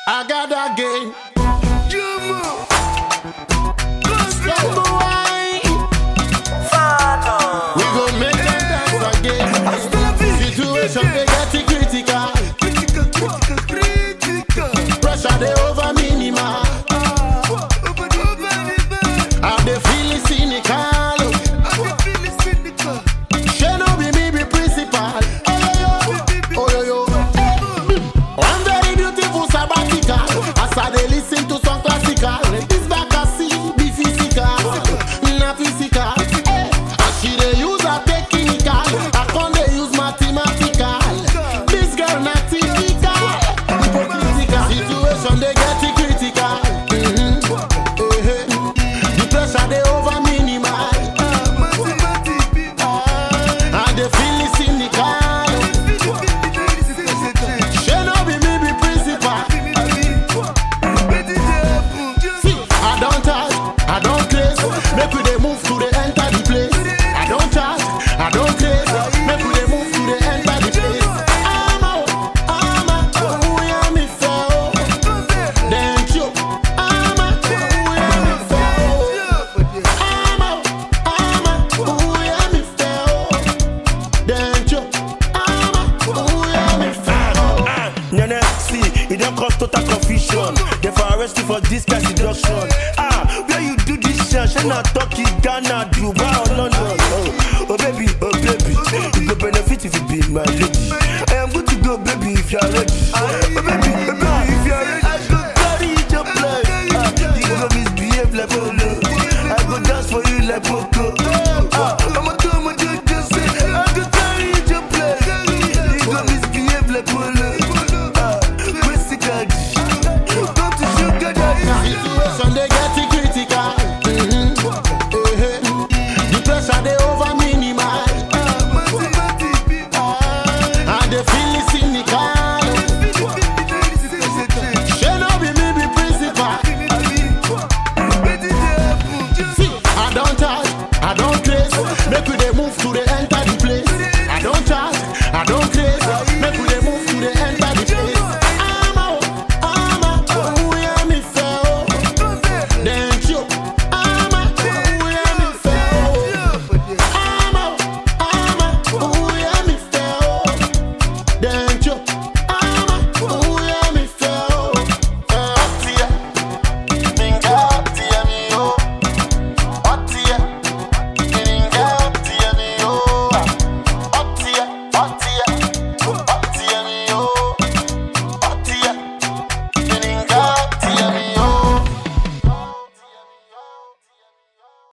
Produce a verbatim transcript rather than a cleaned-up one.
I got that game. We gon' make them dance again. Situation they get it critical. Pressure they over minimal. How they feeling cynical. She no be me be principal. Oh yo yo. One very beautiful sabbatical. As I they listen to some classical. This back I see be physical, not physical. As she they use a technical, I can't they use mathematical. This girl not typical, hypocritical. Situation they get it critical. Mm-hmm. Eh-eh. The pressure they over minimal. And they feel it cynical. She no be me be principal. See, I don't charge, I don't craze. Make we they move to the enter the place. I don't charge, I don't craze. Make we they move to the enter the place. I'm out, I'm out, oh yeah me fell. Then you, I'm out, oh yeah me fell. I'm out, I'm out, oh yeah me fell. Then you, I'm out, oh yeah me fell. Nene, see, it don't cause total confusion. They for arrest you for this kind seduction. Ah, where you do this shit? She not talking Ghana, Dubai or London. Oh, oh baby, oh baby, you go benefit if you be my lady. I am good to go, baby, if you are ready. Oh baby.